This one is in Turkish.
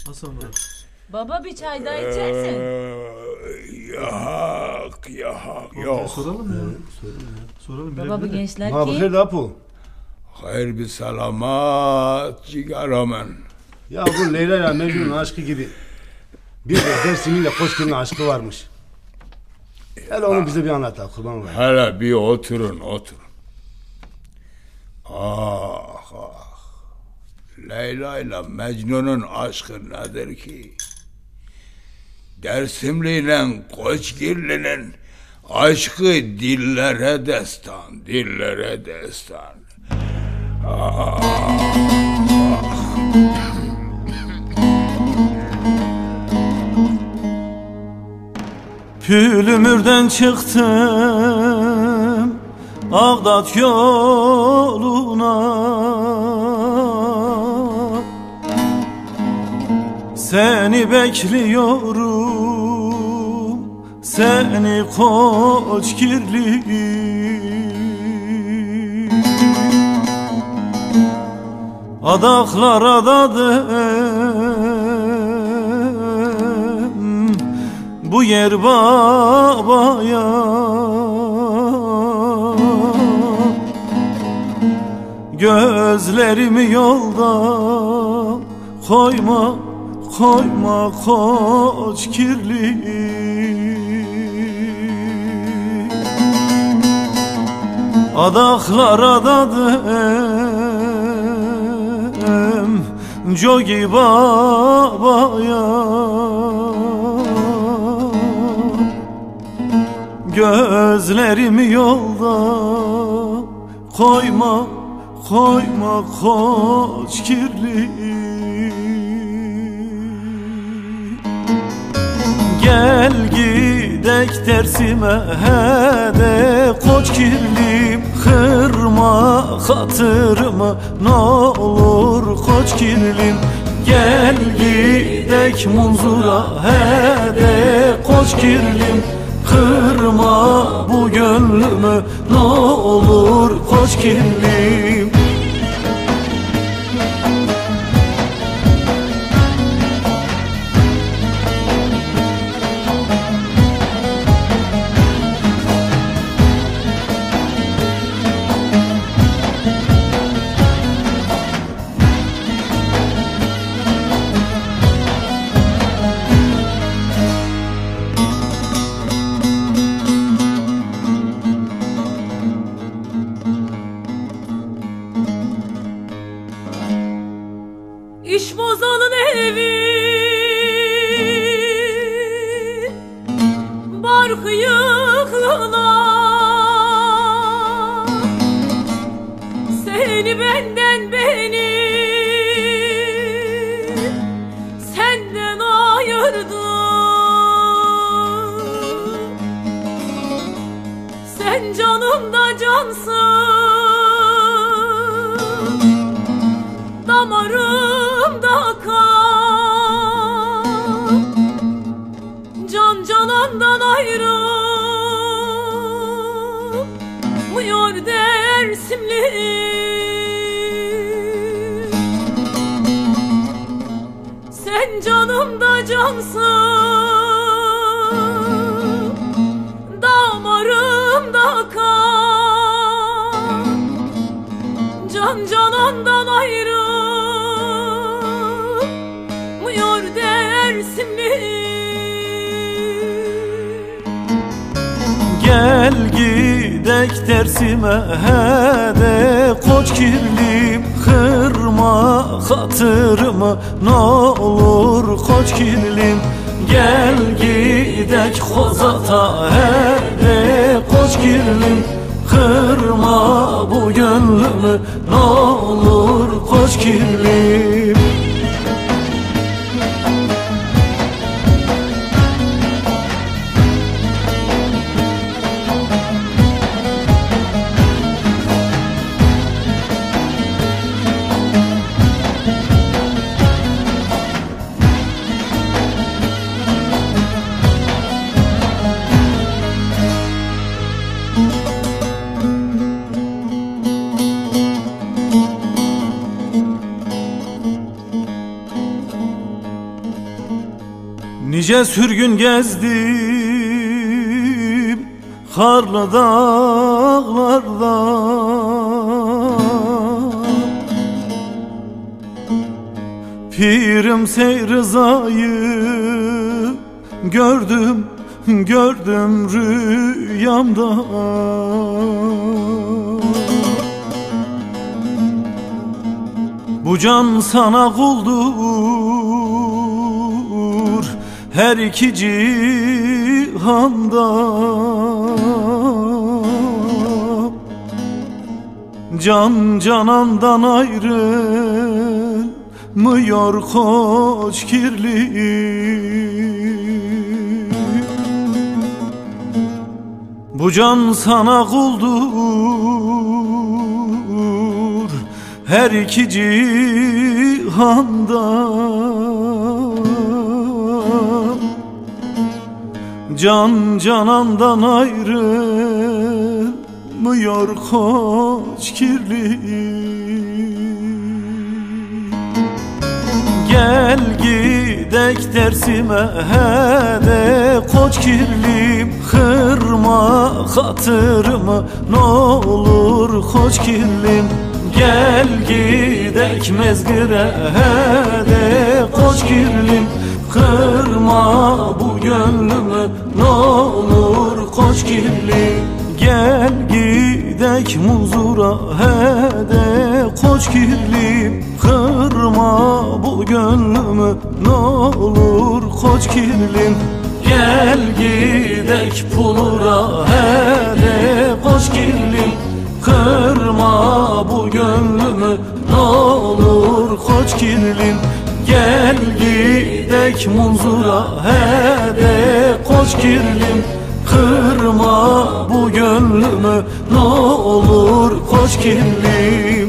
Hasan var. Baba bir çay daha içersin. Yok. Soralım ya. Soralım. Baba bu gençler Ma ki. bakır da bu. Hayır bir selamat cigaromen. Ya bu Leyla ile Mecnun'un aşkı gibi. Bir de Dersim'in ile Koçgil'in aşkı varmış. Hele onu bize bir anlat ha, kurban olayım. Hele bir oturun. Leyla ile Mecnun'un aşkı nedir ki? Dersimli ile Koçgirli'nin aşkı dillere destan. Pülümürden çıktım Ağdat yoluna, seni bekliyorum, seni Koçgirli. Adaklar adadım bu yer babaya, gözlerimi yolda koyma Koçgirli. Adaklar adadım Jogi babaya, gözlerimi yolda koyma Koçgirli. Gel gidek Dersim'e hede Koçgirlim, kırma hatırımı ne olur Koçgirlim. Gel gidek Munzur'a hede Koçgirlim, kırma bu gönlümü ne olur Koçgirlim. İş bozanın evi barkı yıkılana, seni benden beni senden ayırdı. Sen canımda cansın, damarımda kan, can canandan ayrılmıyor Dersimli. Sen canımda cansın, damarımda kan, can canandan ayrılmıyor Dersimli. Gel gidek Dersim'e hede Koçgirlim, kırma hatırımı ne olur Koçgirlim. Gel gidek Kozat'a hede Koçgirlim, kırma bu gönlümü ne olur Koçgirlim. Nice sürgün gezdim karlı dağlarda, Pirim Seyriza'yı gördüm, gördüm rüyamda. Bu can sana kuldur her iki cihanda. Can canandan ayrılmıyor koç kirli. Bu can sana kuldur her iki cihanda. Can canandan ayrılmıyor koç kirli. Gel gidek Dersim'e hede koç kirlim, kırma hatırımı ne olur koç kirlim. Gel gidek Mezgir'e hede koç kirlim, kırma bu gönlümü ne olur koç kirlim. Gel gidek Muzur'a hede koç kirlim, kırma bu gönlümü ne olur koç kirlim. Gel gidek Pulur'a hede koç kirlim, kırma bu gönlümü ne olur koç kirlim. Gel gidek Munzur'a hede koç kirlim, kırma bu gönlümü ne olur koç kirlim.